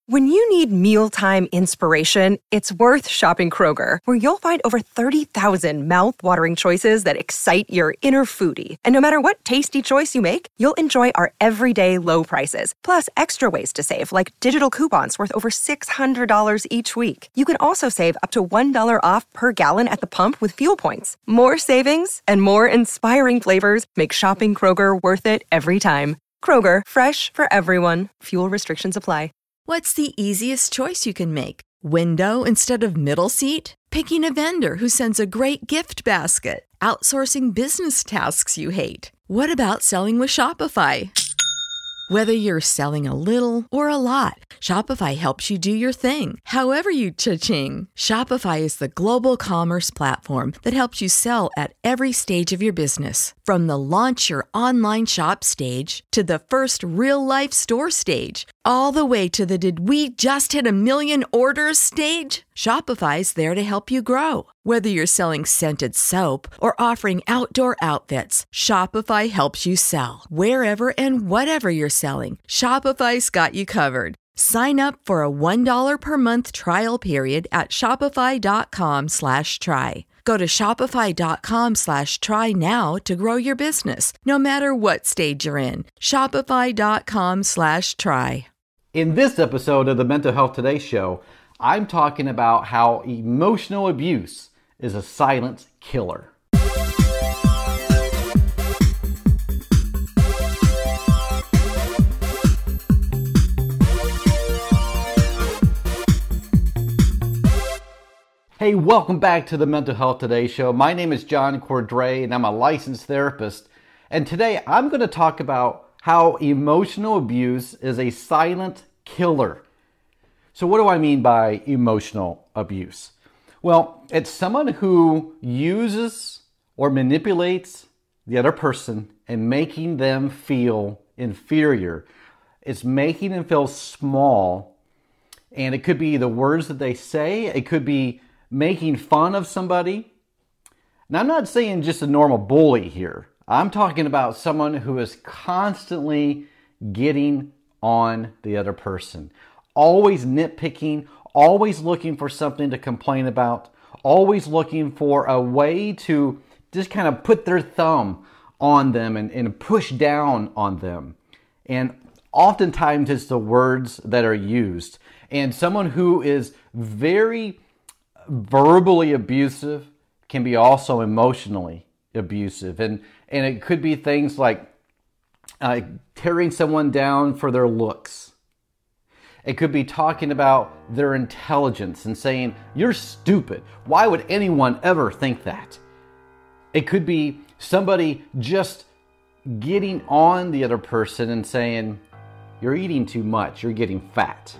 When you need mealtime inspiration, it's worth shopping Kroger, where you'll find over 30,000 mouth-watering choices that excite your inner foodie. And no matter what tasty choice you make, you'll enjoy our everyday low prices, plus extra ways to save, like digital coupons worth over $600 each week. You can also save up to $1 off per gallon at the pump with fuel points. More savings and more inspiring flavors make shopping Kroger worth it every time. Kroger, fresh for everyone. Fuel restrictions apply. What's the easiest choice you can make? Window instead of middle seat? Picking a vendor who sends a great gift basket? Outsourcing business tasks you hate? What about selling with Shopify? Whether you're selling a little or a lot, Shopify helps you do your thing, however you cha-ching. Shopify is the global commerce platform that helps you sell at every stage of your business. From the launch your online shop stage to the first real-life store stage, all the way to the did we just hit 1 million orders stage. Shopify's there to help you grow. Whether you're selling scented soap or offering outdoor outfits, Shopify helps you sell. Wherever and whatever you're selling, Shopify's got you covered. Sign up for a $1 per month trial period at shopify.com/try. Go to shopify.com/try now to grow your business, no matter what stage you're in. Shopify.com/try. In this episode of the Mental Health Today show, I'm talking about how emotional abuse is a silent killer. Hey, welcome back to the Mental Health Today show. My name is John Cordray, and I'm a licensed therapist. And today I'm going to talk about how emotional abuse is a silent killer. So what do I mean by emotional abuse? Well, it's someone who uses or manipulates the other person and making them feel inferior. It's making them feel small. And it could be the words that they say. It could be making fun of somebody. Now, I'm not saying just a normal bully here. I'm talking about someone who is constantly getting on the other person. Always nitpicking, always looking for something to complain about, always looking for a way to just kind of put their thumb on them and push down on them. And oftentimes it's the words that are used. And someone who is very verbally abusive can be also emotionally abusive. And it could be things like tearing someone down for their looks. It could be talking about their intelligence and saying, "You're stupid. Why would anyone ever think that?" It could be somebody just getting on the other person and saying, "You're eating too much. You're getting fat."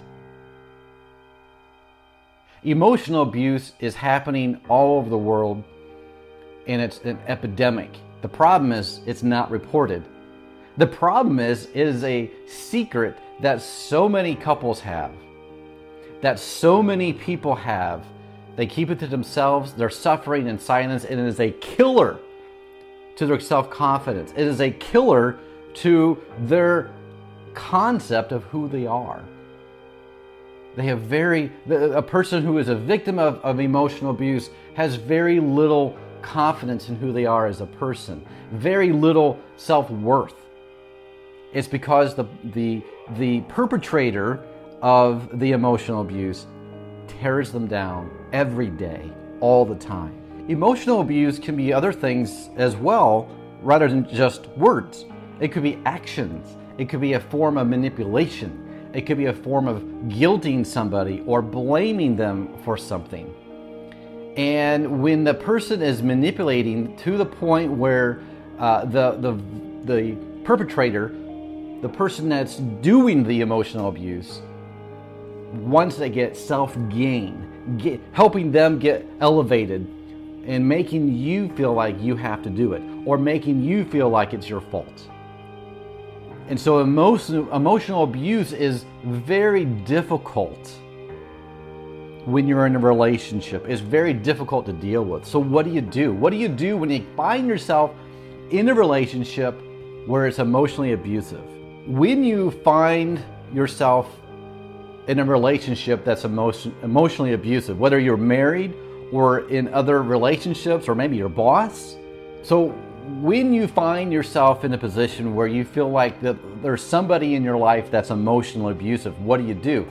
Emotional abuse is happening all over the world, and it's an epidemic. The problem is it's not reported. The problem is it is a secret that so many couples have, that so many people have. They keep it to themselves. They're suffering in silence, and it is a killer to their self-confidence. It is a killer to their concept of who they are. They have a person who is a victim of emotional abuse has very little confidence in who they are as a person, very little self-worth. It's because the perpetrator of the emotional abuse tears them down every day, all the time. Emotional abuse can be other things as well, rather than just words. It could be actions. It could be a form of manipulation. It could be a form of guilting somebody or blaming them for something. And when the person is manipulating to the point where the perpetrator, the person that's doing the emotional abuse, once they get self-gain, helping them get elevated and making you feel like you have to do it or making you feel like it's your fault. And so emotional abuse is very difficult when you're in a relationship. It's very difficult to deal with. So what do you do? What do you do when you find yourself in a relationship where it's emotionally abusive? When you find yourself in a relationship that's emotionally abusive, whether you're married or in other relationships or maybe your boss. So when you find yourself in a position where you feel like that there's somebody in your life that's emotionally abusive, what do?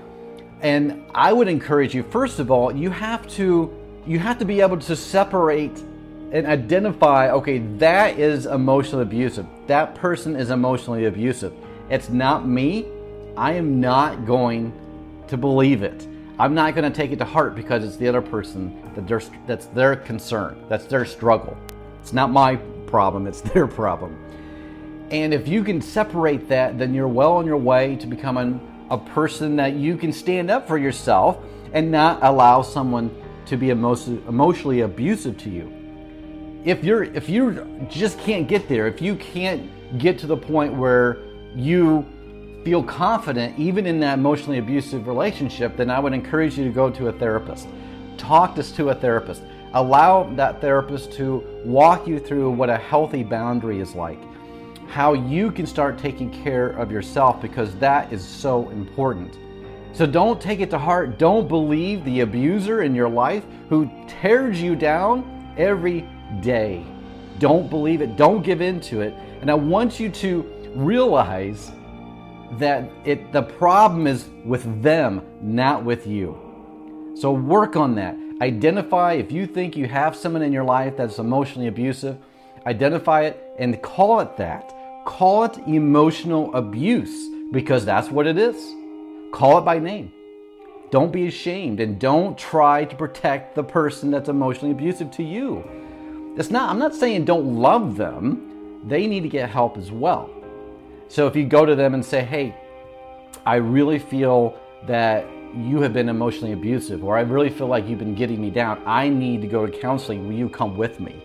And I would encourage you, first of all, you have to be able to separate and identify, okay, that is emotionally abusive. That person is emotionally abusive. It's not me. I am not going to believe it. I'm not going to take it to heart because it's the other person that's their concern. That's their struggle. It's not my problem. It's their problem. And if you can separate that, then you're well on your way to becoming a person that you can stand up for yourself and not allow someone to be emotionally abusive to you. If you just can't get there, if you can't get to the point where you feel confident even in that emotionally abusive relationship, then I would encourage you to go to a therapist. Talk to a therapist. Allow that therapist to walk you through what a healthy boundary is like, how you can start taking care of yourself, because that is so important. So don't take it to heart. Don't believe the abuser in your life who tears you down every day. Don't believe it. Don't give in to it. And I want you to realize that the problem is with them, not with you. So work on that. Identify if you think you have someone in your life that's emotionally abusive. Identify it and call it that. Call it emotional abuse, because that's what it is. Call it by name. Don't be ashamed, and don't try to protect the person that's emotionally abusive to you. I'm not saying don't love them. They need to get help as well. So if you go to them and say, hey, I really feel that you have been emotionally abusive, or I really feel like you've been getting me down. I need to go to counseling. Will you come with me?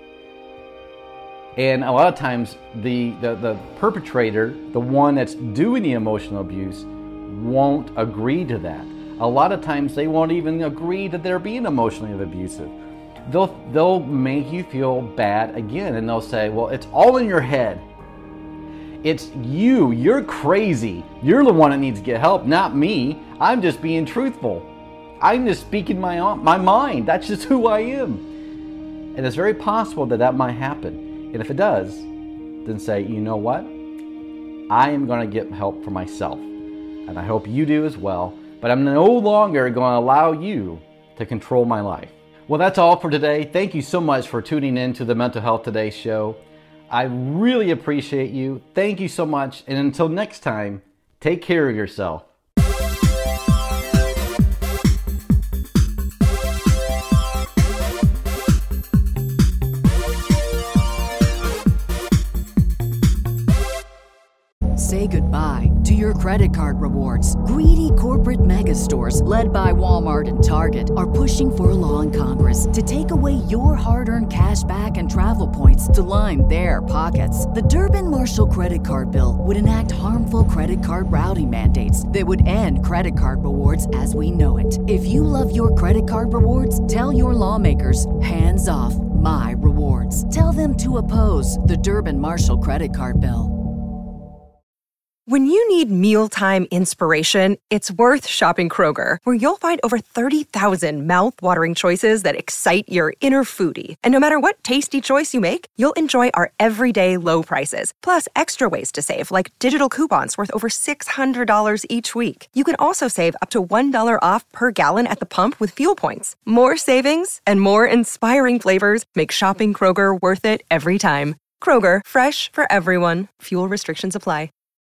And a lot of times the perpetrator, the one that's doing the emotional abuse, won't agree to that. A lot of times they won't even agree that they're being emotionally abusive. They'll make you feel bad again, and they'll say, well, it's all in your head. It's you. You're crazy. You're the one that needs to get help, not me. I'm just being truthful. I'm just speaking my mind. That's just who I am. And it's very possible that might happen. And if it does, then say, you know what? I am going to get help for myself. And I hope you do as well. But I'm no longer going to allow you to control my life. Well, that's all for today. Thank you so much for tuning in to the Mental Health Today show. I really appreciate you. Thank you so much. And until next time, take care of yourself. Say goodbye to your credit card rewards. Greedy corporate mega stores, led by Walmart and Target, are pushing for a law in Congress to take away your hard-earned cash back and travel points to line their pockets. The Durbin-Marshall credit card bill would enact harmful credit card routing mandates that would end credit card rewards as we know it. If you love your credit card rewards, tell your lawmakers, hands off my rewards. Tell them to oppose the Durbin-Marshall credit card bill. When you need mealtime inspiration, it's worth shopping Kroger, where you'll find over 30,000 mouth-watering choices that excite your inner foodie. And no matter what tasty choice you make, you'll enjoy our everyday low prices, plus extra ways to save, like digital coupons worth over $600 each week. You can also save up to $1 off per gallon at the pump with fuel points. More savings and more inspiring flavors make shopping Kroger worth it every time. Kroger, fresh for everyone. Fuel restrictions apply.